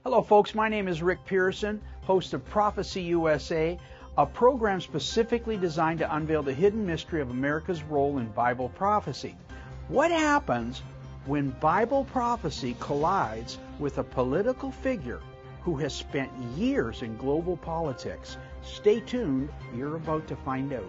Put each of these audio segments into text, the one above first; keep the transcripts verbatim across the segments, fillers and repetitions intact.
Hello folks, my name is Rick Pearson, host of Prophecy U S A, a program specifically designed to unveil the hidden mystery of America's role in Bible prophecy. What happens when Bible prophecy collides with a political figure who has spent years in global politics? Stay tuned, you're about to find out.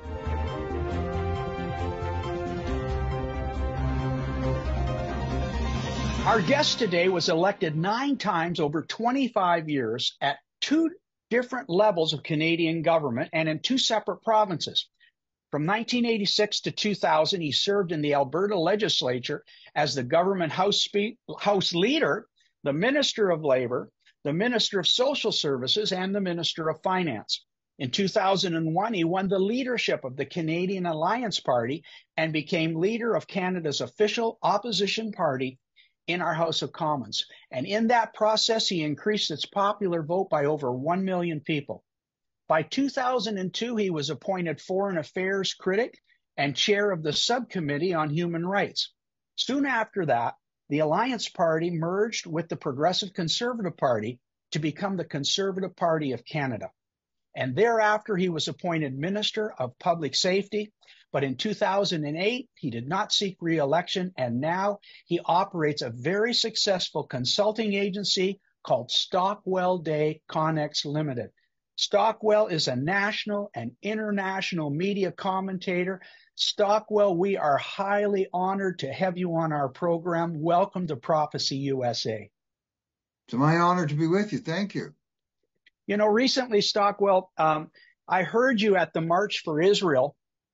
Our guest today was elected nine times over twenty-five years at two different levels of Canadian government and in two separate provinces. From nineteen eighty-six to two thousand, he served in the Alberta legislature as the government House, Spe- House Leader, the Minister of Labour, the Minister of Social Services, and the Minister of Finance. In two thousand one, he won the leadership of the Canadian Alliance Party and became leader of Canada's official opposition party in our House of Commons. And in that process, he increased its popular vote by over one million people. By two thousand two, he was appointed Foreign Affairs Critic and chair of the Subcommittee on Human Rights. Soon after that, the Alliance Party merged with the Progressive Conservative Party to become the Conservative Party of Canada. And thereafter, he was appointed Minister of Public Safety. But in two thousand eight, he did not seek re-election, and now he operates a very successful consulting agency called Stockwell Day Connex Limited. Stockwell is a national and international media commentator. Stockwell, we are highly honored to have you on our program. Welcome to Prophecy U S A. It's my honor to be with you. Thank you. You know, recently, Stockwell, um, I heard you at the March for Israel.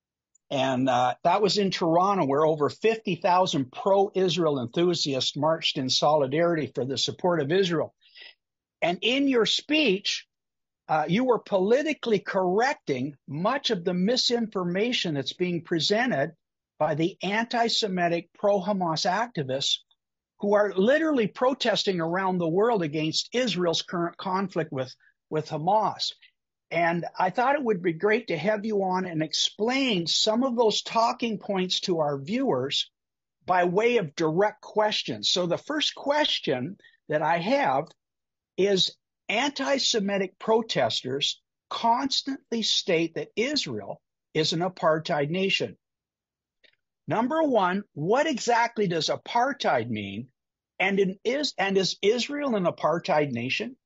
And uh, that was in Toronto, where over fifty thousand pro-Israel enthusiasts marched in solidarity for the support of Israel. And in your speech, uh, you were politically correcting much of the misinformation that's being presented by the anti-Semitic pro-Hamas activists who are literally protesting around the world against Israel's current conflict with, with Hamas. And I thought it would be great to have you on and explain some of those talking points to our viewers by way of direct questions. So the first question that I have is, anti-Semitic protesters constantly state that Israel is an apartheid nation. Number one, what exactly does apartheid mean? And, in, is, and is Israel an apartheid nation?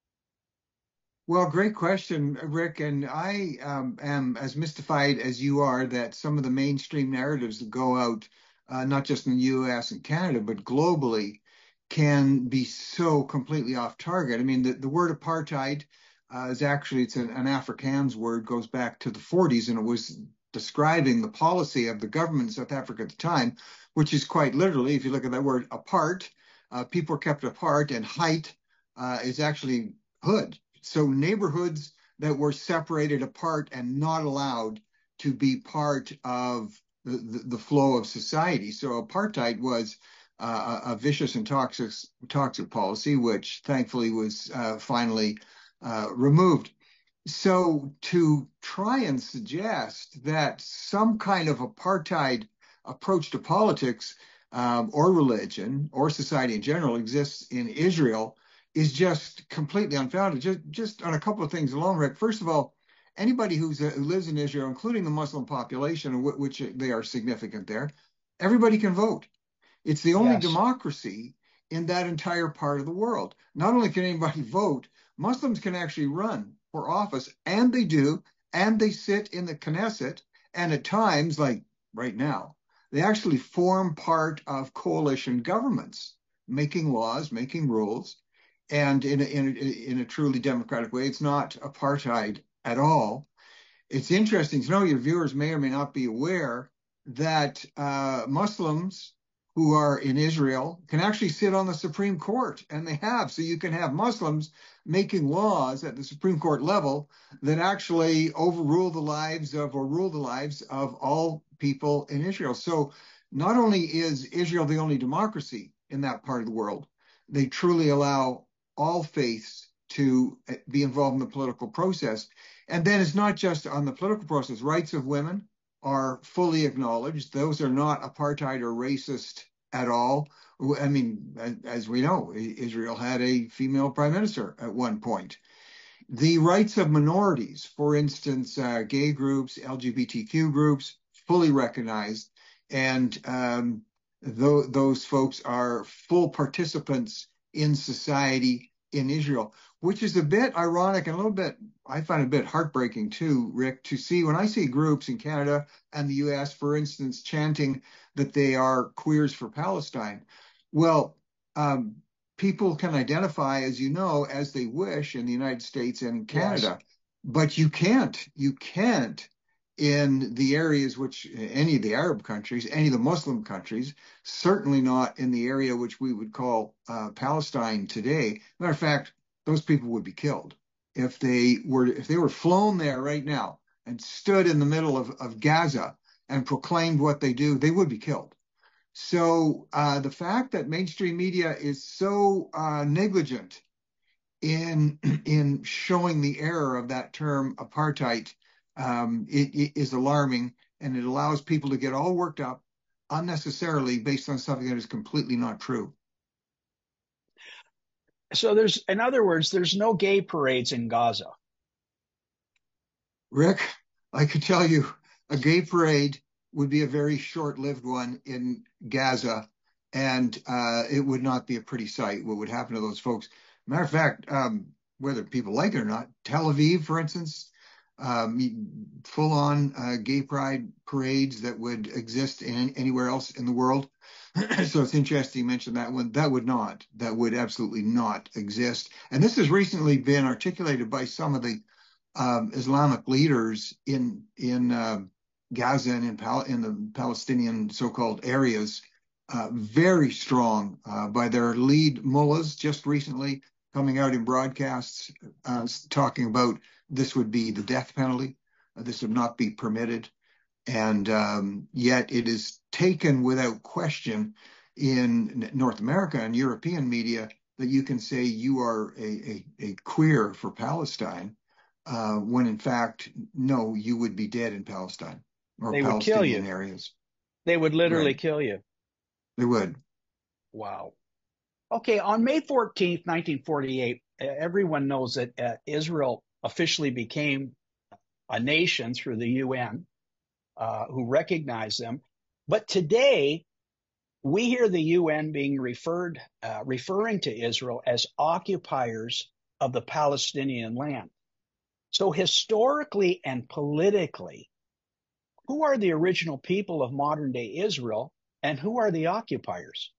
Well, great question, Rick. And I um, am as mystified as you are that some of the mainstream narratives that go out, uh, not just in the U S and Canada, but globally, can be so completely off target. I mean, the, the word apartheid uh, is actually, it's an, an Afrikaans word, goes back to the forties, and it was describing the policy of the government in South Africa at the time, which is quite literally, if you look at that word apart, uh, people are kept apart, and height uh, is actually hood. So neighborhoods that were separated apart and not allowed to be part of the, the, the flow of society. So apartheid was uh, a vicious and toxic, toxic policy, which thankfully was uh, finally uh, removed. So to try and suggest that some kind of apartheid approach to politics um, or religion or society in general exists in Israel is just completely unfounded. Just, just on a couple of things alone, Rick. First of all, anybody who's a, who lives in Israel, including the Muslim population, which they are significant there, everybody can vote. It's the only yes. democracy in that entire part of the world. Not only can anybody vote, Muslims can actually run for office, and they do, and they sit in the Knesset, and at times, like right now, they actually form part of coalition governments, making laws, making rules. And in a, in, a, in a truly democratic way. It's not apartheid at all. It's interesting to know, your viewers may or may not be aware that uh, Muslims who are in Israel can actually sit on the Supreme Court, and they have. So you can have Muslims making laws at the Supreme Court level that actually overrule the lives of or rule the lives of all people in Israel. So not only is Israel the only democracy in that part of the world, they truly allow all faiths to be involved in the political process. And then it's not just on the political process. Rights of women are fully acknowledged. Those are not apartheid or racist at all. I mean, as we know, Israel had a female prime minister at one point. The rights of minorities, for instance, uh, gay groups, L G B T Q groups, fully recognized. And um, th those folks are full participants in society in Israel, which is a bit ironic and a little bit, I find a bit heartbreaking too, Rick, to see when I see groups in Canada and the U S, for instance, chanting that they are queers for Palestine. Well, um, people can identify, as you know, as they wish in the United States and Yes. Canada, but you can't, you can't in the areas which any of the Arab countries, any of the Muslim countries, certainly not in the area which we would call uh, Palestine today. Matter of fact, those people would be killed if they were if they were flown there right now and stood in the middle of, of Gaza and proclaimed what they do, they would be killed. So uh, the fact that mainstream media is so uh, negligent in in showing the error of that term apartheid um, it, it is alarming, and it allows people to get all worked up unnecessarily based on something that is completely not true. So there's, in other words, there's no gay parades in Gaza. Rick, I could tell you a gay parade would be a very short-lived one in Gaza, and uh, it would not be a pretty sight what would happen to those folks. Matter of fact, um, whether people like it or not, Tel Aviv, for instance, um, full-on uh, gay pride parades that would exist in anywhere else in the world. So it's interesting you mentioned that one. That would not, that would absolutely not exist. And this has recently been articulated by some of the um, Islamic leaders in in uh, Gaza and in, Pal- in the Palestinian so-called areas, uh, very strong uh, by their lead mullahs just recently coming out in broadcasts uh, talking about this would be the death penalty. Uh, this would not be permitted. And um, yet it is taken without question in North America and European media that you can say you are a, a, a queer for Palestine, uh, when in fact, no, you would be dead in Palestine or They would kill Palestinian you. areas. They would literally Right. kill you. They would. Wow. Okay, on May fourteenth, nineteen forty-eight, everyone knows that uh, Israel officially became a nation through the U N, uh, who recognized them. But today, we hear the U N being referred, uh, referring to Israel as occupiers of the Palestinian land. So historically and politically, who are the original people of modern day Israel and who are the occupiers?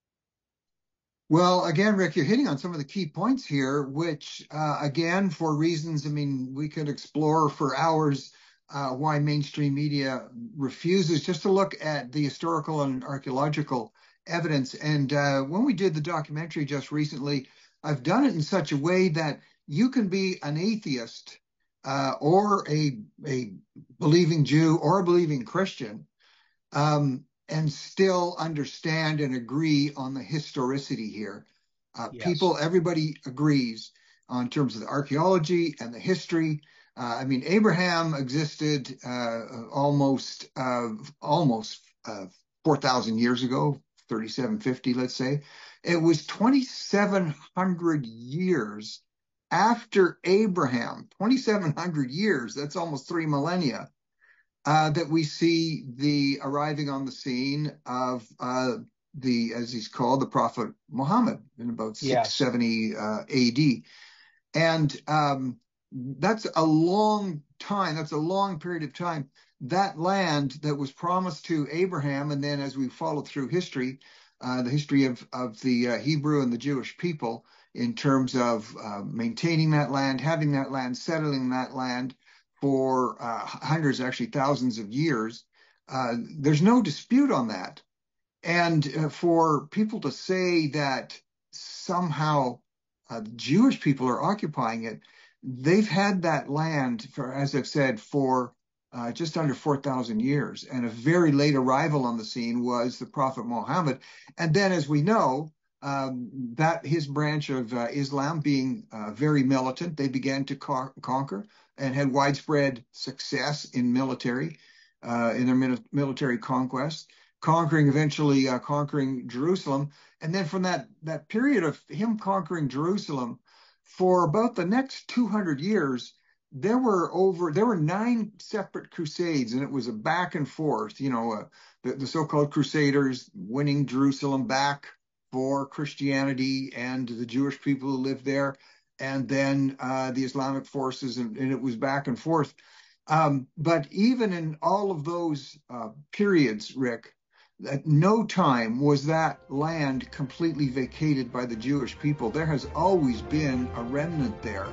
Well, again, Rick, you're hitting on some of the key points here, which, uh, again, for reasons, I mean, we could explore for hours uh, why mainstream media refuses just to look at the historical and archaeological evidence. And uh, when we did the documentary just recently, I've done it in such a way that you can be an atheist uh, or a, a believing Jew or a believing Christian. Um, and still understand and agree on the historicity here. Uh, Yes. people, everybody agrees on terms of the archaeology and the history. Uh, I mean, Abraham existed uh, almost uh, almost uh, four thousand years ago, thirty-seven fifty, let's say. It was twenty-seven hundred years after Abraham, twenty-seven hundred years, that's almost three millennia, uh, that we see the arriving on the scene of uh, the, as he's called, the Prophet Muhammad in about Yes. six seventy uh, A D. And um, that's a long time. That's a long period of time. That land that was promised to Abraham, and then as we follow through history, uh, the history of, of the uh, Hebrew and the Jewish people in terms of uh, maintaining that land, having that land, settling that land for uh, hundreds, actually thousands of years. Uh, there's no dispute on that. And uh, for people to say that somehow uh, Jewish people are occupying it, they've had that land for, as I've said, for uh, just under four thousand years. And a very late arrival on the scene was the Prophet Muhammad. And then, as we know, um, that his branch of uh, Islam being uh, very militant, they began to co- conquer and had widespread success in military, uh, in their military conquest. conquering, eventually uh, conquering Jerusalem. And then from that, that period of him conquering Jerusalem, for about the next two hundred years, there were over there were nine separate crusades, and it was a back and forth. You know, uh, the, the so-called Crusaders winning Jerusalem back for Christianity and the Jewish people who lived there, and then uh, the Islamic forces, and, and it was back and forth. Um, but even in all of those uh, periods, Rick, at no time was that land completely vacated by the Jewish people. There has always been a remnant there.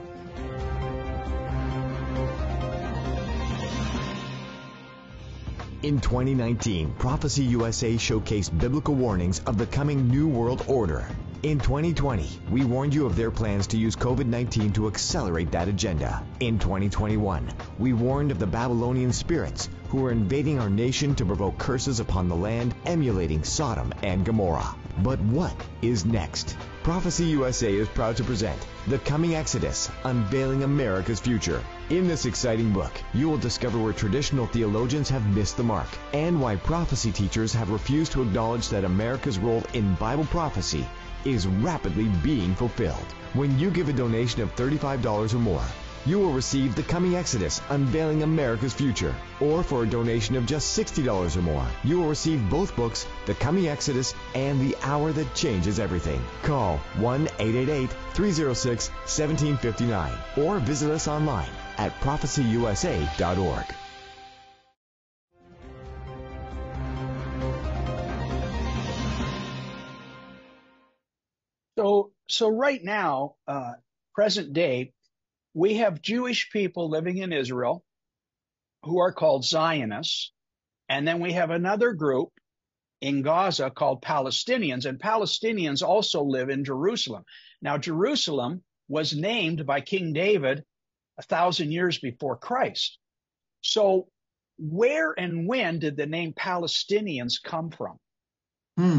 In twenty nineteen, Prophecy U S A showcased biblical warnings of the coming New World Order. In twenty twenty, we warned you of their plans to use COVID nineteen to accelerate that agenda. In twenty twenty-one, we warned of the Babylonian spirits who are invading our nation to provoke curses upon the land, emulating Sodom and Gomorrah. But what is next? Prophecy U S A is proud to present The Coming Exodus, Unveiling America's Future. In this exciting book, you will discover where traditional theologians have missed the mark and why prophecy teachers have refused to acknowledge that America's role in Bible prophecy is rapidly being fulfilled. When you give a donation of thirty-five dollars or more, you will receive The Coming Exodus, Unveiling America's Future. Or for a donation of just sixty dollars or more, you will receive both books, The Coming Exodus and The Hour That Changes Everything. Call one eight eight eight, three oh six, one seven five nine or visit us online at prophecy u s a dot org. So, so right now, uh, present day, we have Jewish people living in Israel who are called Zionists. And then we have another group in Gaza called Palestinians. And Palestinians also live in Jerusalem. Now, Jerusalem was named by King David a thousand years before Christ. So where and when did the name Palestinians come from? Hmm.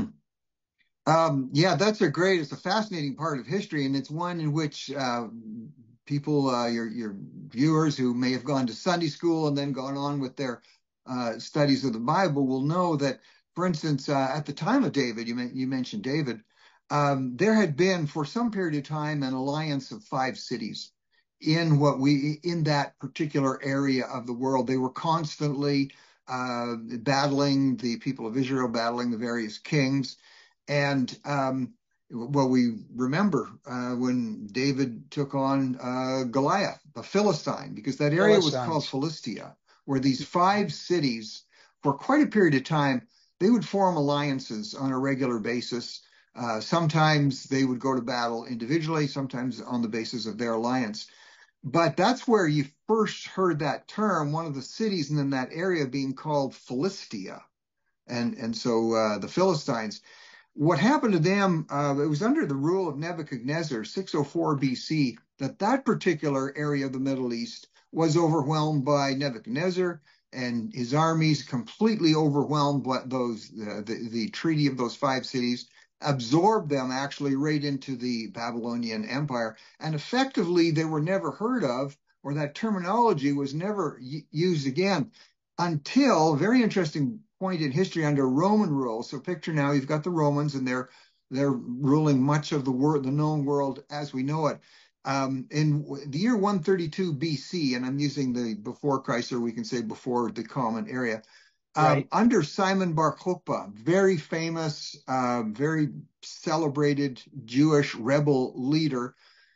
Um, yeah, that's a great, it's a fascinating part of history, and it's one in which uh, people, uh, your, your viewers who may have gone to Sunday school and then gone on with their uh, studies of the Bible will know that, for instance, uh, at the time of David, you, you mentioned David, um, there had been for some period of time an alliance of five cities in what we, in that particular area of the world. They were constantly uh, battling the people of Israel, battling the various kings. And um, well, we remember uh, when David took on uh, Goliath, the Philistine, because that area was called Philistia, where these five cities, for quite a period of time, they would form alliances on a regular basis. Uh, sometimes they would go to battle individually, sometimes on the basis of their alliance. But that's where you first heard that term, one of the cities in that area being called Philistia. And, and so uh, the Philistines. What happened to them, uh, it was under the rule of Nebuchadnezzar, six oh four B C, that that particular area of the Middle East was overwhelmed by Nebuchadnezzar, and his armies completely overwhelmed what those uh, the, the treaty of those five cities, absorbed them actually right into the Babylonian Empire, and effectively they were never heard of, or that terminology was never used again until, very interesting point in history, under Roman rule. So picture now you've got the Romans, and they're they're ruling much of the world, the known world as we know it. Um, in the year one thirty-two B C, and I'm using the before Christ, or we can say before the Common Era, um, right. Under Simon Bar Kokhba, very famous, uh, very celebrated Jewish rebel leader.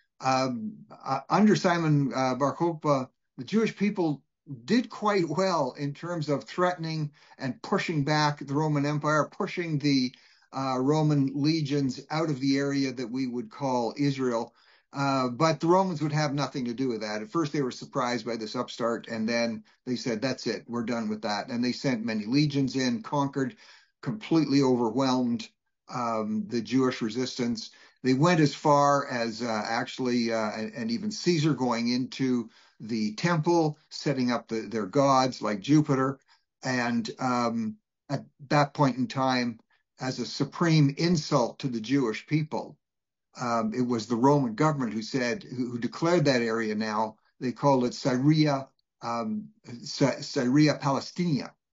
Um, uh, under Simon uh, Bar Kokhba, the Jewish people did quite well in terms of threatening and pushing back the Roman Empire, pushing the uh, Roman legions out of the area that we would call Israel. Uh, but the Romans would have nothing to do with that. At first, they were surprised by this upstart, and then they said, that's it, we're done with that. And they sent many legions in, conquered, completely overwhelmed um, the Jewish resistance. They went as far as uh, actually, uh, and, and even Caesar going into the temple, setting up the, their gods like Jupiter. And um, at that point in time, as a supreme insult to the Jewish people, um, it was the Roman government who said, who, who declared that area now, they called it Syria, um, Syria Palestina.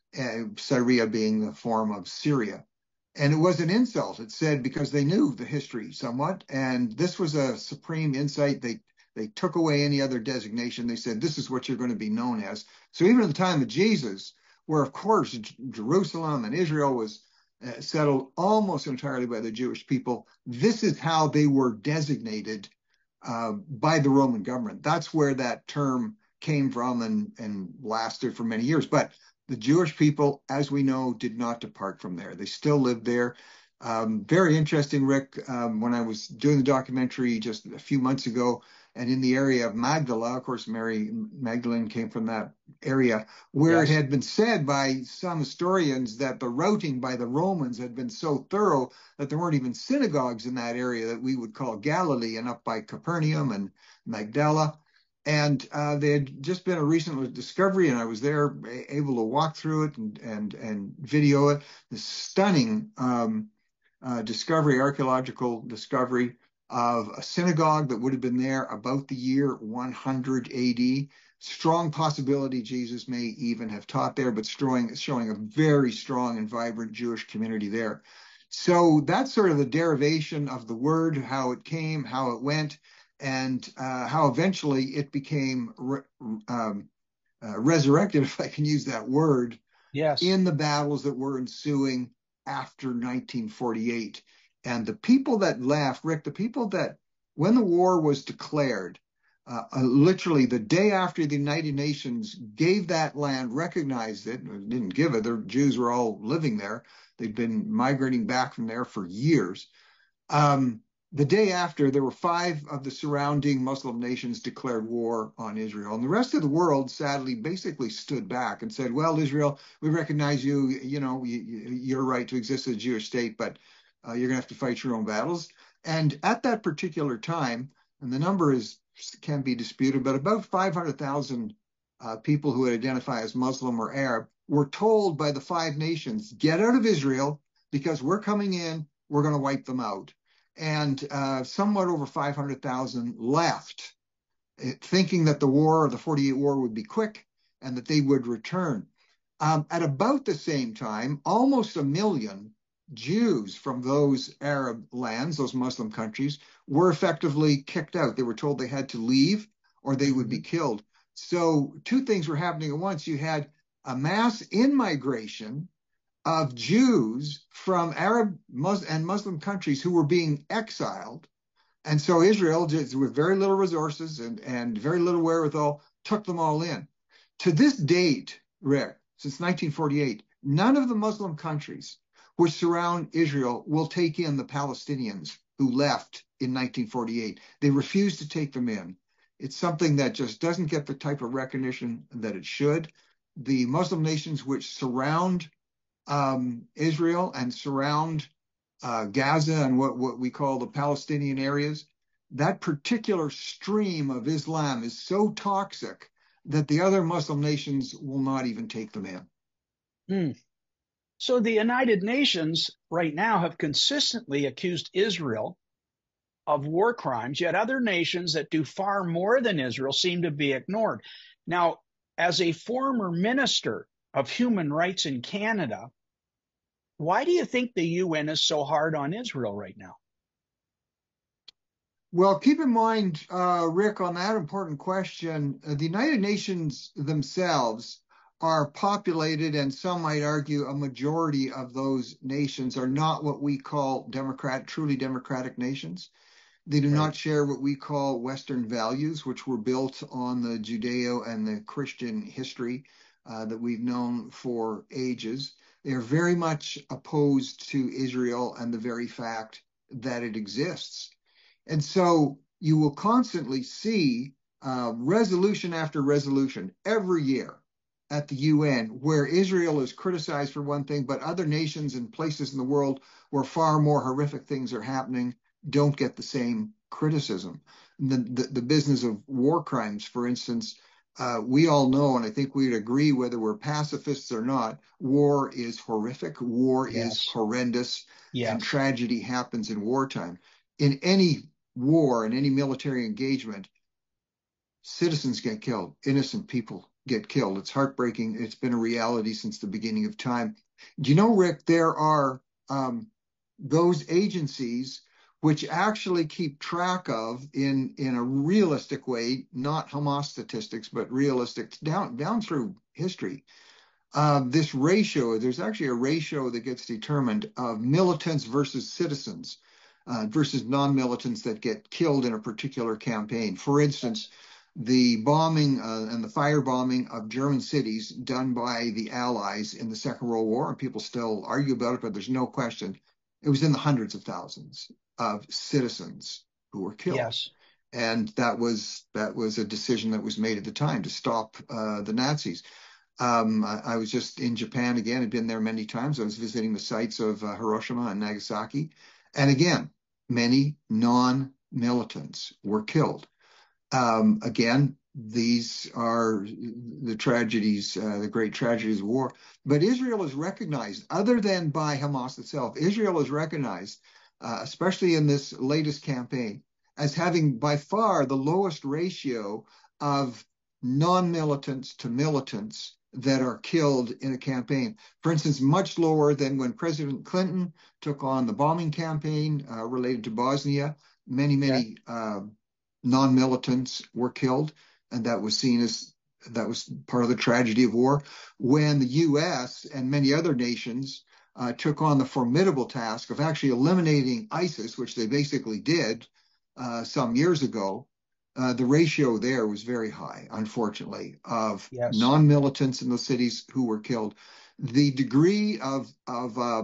uh, Syria being the form of Syria. And it was an insult. It said, because they knew the history somewhat, and this was a supreme insight. They they took away any other designation. They said, this is what you're going to be known as. So even at the time of Jesus, where of course Jerusalem and Israel was uh, settled almost entirely by the Jewish people, this is how they were designated uh, by the Roman government. That's where that term came from and, and lasted for many years. But the Jewish people, as we know, did not depart from there. They still lived there. Um, very interesting, Rick, um, when I was doing the documentary just a few months ago, and in the area of Magdala, of course, Mary Magdalene came from that area, where yes. It had been said by some historians that the routing by the Romans had been so thorough that there weren't even synagogues in that area that we would call Galilee, and up by Capernaum and Magdala. And uh, there had just been a recent discovery, and I was there able to walk through it and and, and video it. This stunning um, uh, discovery, archaeological discovery of a synagogue that would have been there about the year one hundred A D. Strong possibility Jesus may even have taught there, but showing, showing a very strong and vibrant Jewish community there. So that's sort of the derivation of the word, how it came, how it went, and uh, how eventually it became re um, uh, resurrected, if I can use that word, yes. in the battles that were ensuing after nineteen forty-eight. And the people that left, Rick, the people that, when the war was declared, uh, uh, literally the day after the United Nations gave that land, recognized it, didn't give it, the Jews were all living there. They'd been migrating back from there for years. Um, The day after, there were five of the surrounding Muslim nations declared war on Israel. And the rest of the world, sadly, basically stood back and said, well, Israel, we recognize you, you know, you, your right to exist as a Jewish state, but uh, you're going to have to fight your own battles. And at that particular time, and the number is can be disputed, but about five hundred thousand uh, people who would identify as Muslim or Arab were told by the five nations, get out of Israel because we're coming in, we're going to wipe them out. And uh, somewhat over five hundred thousand left, thinking that the war, or the forty-eight war, would be quick and that they would return. Um, at about the same time, almost a million Jews from those Arab lands, those Muslim countries, were effectively kicked out. They were told they had to leave or they would be killed. So two things were happening at once. You had a mass in-migration of Jews from Arab and Muslim countries who were being exiled. And so Israel, just with very little resources and, and very little wherewithal, took them all in. To this date, Rick, since nineteen forty-eight, none of the Muslim countries which surround Israel will take in the Palestinians who left in nineteen forty-eight. They refuse to take them in. It's something that just doesn't get the type of recognition that it should. The Muslim nations which surround Um, Israel and surround uh, Gaza and what, what we call the Palestinian areas, that particular stream of Islam is so toxic that the other Muslim nations will not even take them in. Hmm. So the United Nations right now have consistently accused Israel of war crimes, yet other nations that do far more than Israel seem to be ignored. Now, as a former minister of human rights in Canada, why do you think the U N is so hard on Israel right now? Well, keep in mind, uh, Rick, on that important question, uh, the United Nations themselves are populated, and some might argue a majority of those nations are not what we call democrat, truly democratic nations. They do right. not share what we call Western values, which were built on the Judeo and the Christian history uh, that we've known for ages. They are very much opposed to Israel and the very fact that it exists. And so you will constantly see uh, resolution after resolution every year at the U N where Israel is criticized for one thing, but other nations and places in the world where far more horrific things are happening don't get the same criticism. The, the, the business of war crimes, for instance, Uh, we all know, and I think we'd agree whether we're pacifists or not, war is horrific, war yes. is horrendous, yes. and tragedy happens in wartime. In any war, in any military engagement, citizens get killed, innocent people get killed. It's heartbreaking. It's been a reality since the beginning of time. Do you know, Rick, there are um, those agencies which actually keep track of in, in a realistic way, not Hamas statistics, but realistic down, down through history. Uh, this ratio, there's actually a ratio that gets determined of militants versus citizens uh, versus non-militants that get killed in a particular campaign. For instance, the bombing uh, and the firebombing of German cities done by the Allies in the Second World War, and people still argue about it, but there's no question, it was in the hundreds of thousands of citizens who were killed. Yes. And that was that was a decision that was made at the time to stop uh, the Nazis. Um, I, I was just in Japan again. I'd been there many times. I was visiting the sites of uh, Hiroshima and Nagasaki. And again, many non-militants were killed. Um, again, these are the tragedies, uh, the great tragedies of war. But Israel is recognized, other than by Hamas itself, Israel is recognized, uh, especially in this latest campaign, as having by far the lowest ratio of non-militants to militants that are killed in a campaign. For instance, much lower than when President Clinton took on the bombing campaign uh, related to Bosnia. Many, many yeah. uh, non-militants were killed, and that was seen as that was part of the tragedy of war. When the U S and many other nations uh, took on the formidable task of actually eliminating ISIS, which they basically did uh, some years ago, Uh, the ratio there was very high, unfortunately, of yes. non-militants in the cities who were killed. The degree of of uh,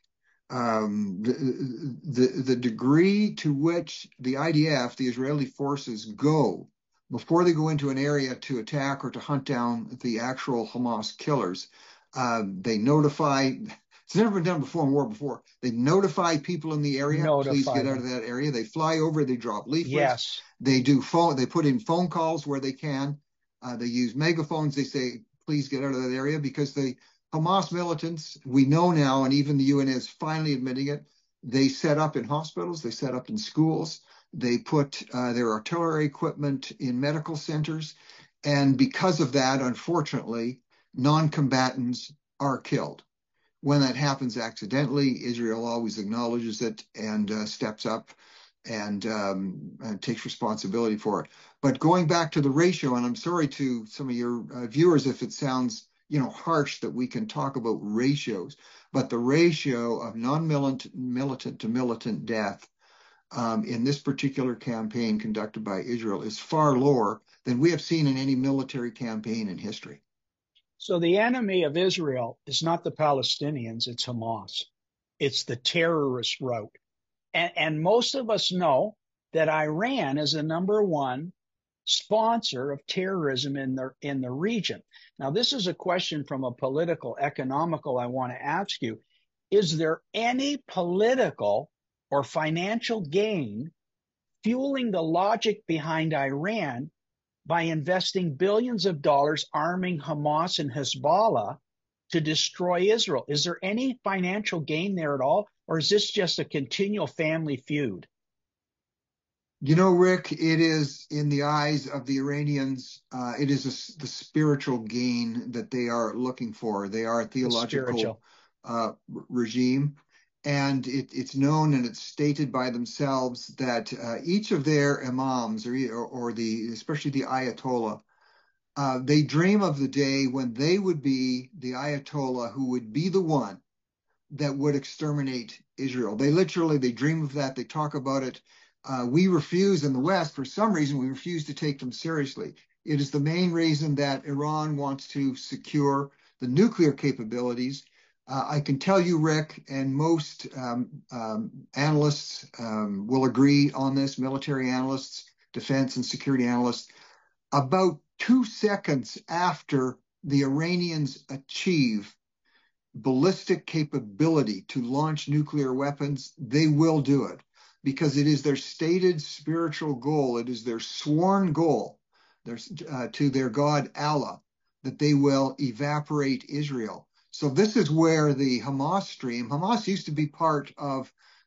um, the, the the degree to which the I D F, the Israeli forces, go before they go into an area to attack or to hunt down the actual Hamas killers, uh, they notify. It's never been done before in war before. They notify people in the area, notify please get them. out of that area. They fly over, they drop leaflets. Yes. They do phone, they put in phone calls where they can. Uh, they use megaphones. They say, please get out of that area, because the Hamas militants, we know now, and even the U N is finally admitting it, they set up in hospitals, they set up in schools, they put uh, their artillery equipment in medical centers. And because of that, unfortunately, non-combatants are killed. When that happens accidentally, Israel always acknowledges it and uh, steps up and, um, and takes responsibility for it. But going back to the ratio, and I'm sorry to some of your uh, viewers if it sounds, you know, harsh that we can talk about ratios, but the ratio of non-militant militant to militant death um, in this particular campaign conducted by Israel is far lower than we have seen in any military campaign in history. So the enemy of Israel is not the Palestinians, it's Hamas. It's the terrorist route. And, and most of us know that Iran is the number one sponsor of terrorism in the, in the region. Now, this is a question from a political, economical I want to ask you. Is there any political or financial gain fueling the logic behind Iran by investing billions of dollars arming Hamas and Hezbollah to destroy Israel? Is there any financial gain there at all? Or is this just a continual family feud? You know, Rick, it is in the eyes of the Iranians, uh, it is a, the spiritual gain that they are looking for. They are a theological uh, regime. And it, it's known and it's stated by themselves that uh, each of their imams, or, or, or the especially the Ayatollah, uh, they dream of the day when they would be the Ayatollah who would be the one that would exterminate Israel. They literally, they dream of that. They talk about it. Uh, we refuse in the West, for some reason, we refuse to take them seriously. It is the main reason that Iran wants to secure the nuclear capabilities. Uh, I can tell you, Rick, and most um, um, analysts um, will agree on this, military analysts, defense and security analysts, about two seconds after the Iranians achieve ballistic capability to launch nuclear weapons, they will do it because it is their stated spiritual goal. It is their sworn goal their, uh, to their God, Allah, that they will evaporate Israel. So this is where the Hamas stream, Hamas used to be part of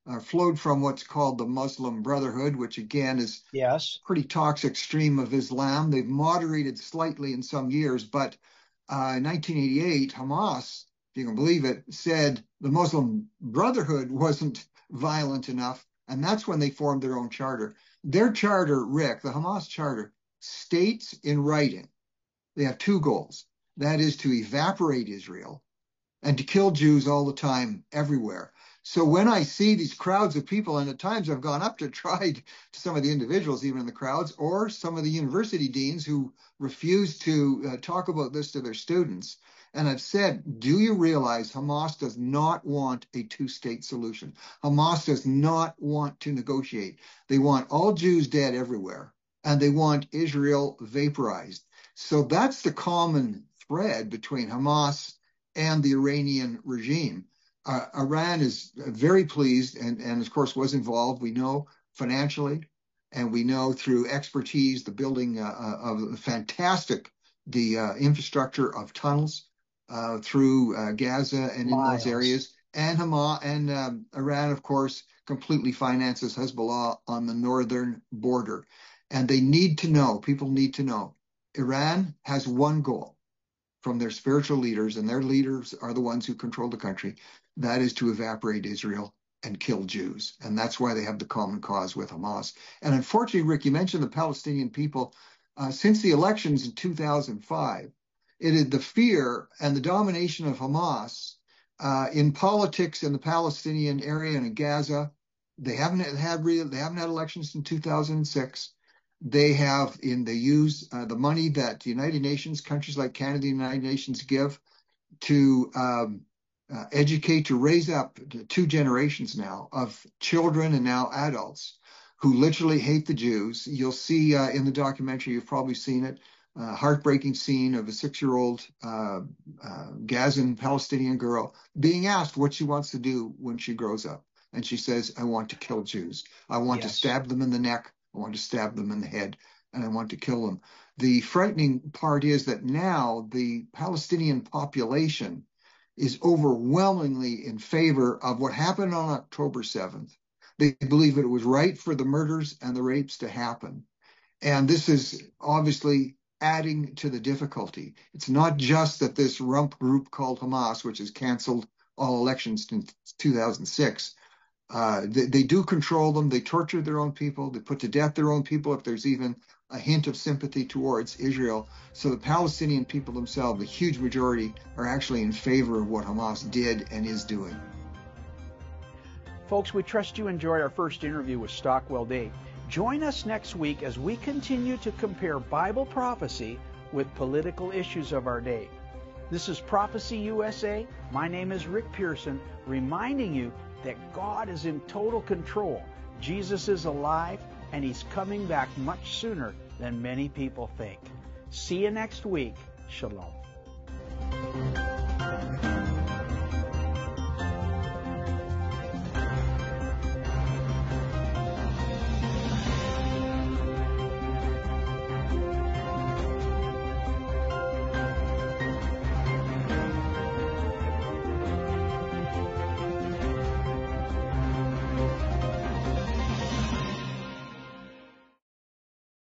uh, flowed from what's called the Muslim Brotherhood, which again is Yes. pretty toxic stream of Islam. They've moderated slightly in some years, but uh, in nineteen eighty-eight, Hamas, if you can believe it, said the Muslim Brotherhood wasn't violent enough, and that's when they formed their own charter. Their charter, Rick, the Hamas charter, states in writing they have two goals. That is to evaporate Israel and to kill Jews all the time, everywhere. So when I see these crowds of people, and at times I've gone up to try to some of the individuals, even in the crowds, or some of the university deans who refuse to uh, talk about this to their students. And I've said, do you realize Hamas does not want a two-state solution? Hamas does not want to negotiate. They want all Jews dead everywhere, and they want Israel vaporized. So that's the common thread between Hamas and the Iranian regime. Uh, Iran is very pleased and, and, of course, was involved, we know, financially, and we know through expertise, the building uh, of the fantastic, the uh, infrastructure of tunnels uh, through uh, Gaza and in Miles. those areas. And Hamas and um, Iran, of course, completely finances Hezbollah on the northern border. And they need to know, people need to know, Iran has one goal from their spiritual leaders, and their leaders are the ones who control the country. That is to evaporate Israel and kill Jews. And that's why they have the common cause with Hamas. And unfortunately, Rick, you mentioned the Palestinian people. Uh, since the elections in two thousand five, it is the fear and the domination of Hamas uh, in politics in the Palestinian area and in Gaza. They haven't had real, they haven't had elections in two thousand six. They have in they use uh, the money that the United Nations, countries like Canada, the United Nations give to um, uh, educate, to raise up two generations now of children and now adults who literally hate the Jews. You'll see uh, in the documentary, you've probably seen it, a heartbreaking scene of a six-year-old uh, uh, Gazan Palestinian girl being asked what she wants to do when she grows up. And she says, I want to kill Jews. I want Yes. to stab them in the neck. I want to stab them in the head, and I want to kill them. The frightening part is that now the Palestinian population is overwhelmingly in favor of what happened on October seventh. They believe that it was right for the murders and the rapes to happen. And this is obviously adding to the difficulty. It's not just that this rump group called Hamas, which has canceled all elections in two thousand six, Uh, they, they do control them. They torture their own people. They put to death their own people if there's even a hint of sympathy towards Israel. So the Palestinian people themselves, the huge majority, are actually in favor of what Hamas did and is doing. Folks, we trust you enjoyed our first interview with Stockwell Dave. Join us next week as we continue to compare Bible prophecy with political issues of our day. This is Prophecy U S A. My name is Rick Pearson, reminding you that God is in total control. Jesus is alive, and He's coming back much sooner than many people think. See you next week. Shalom.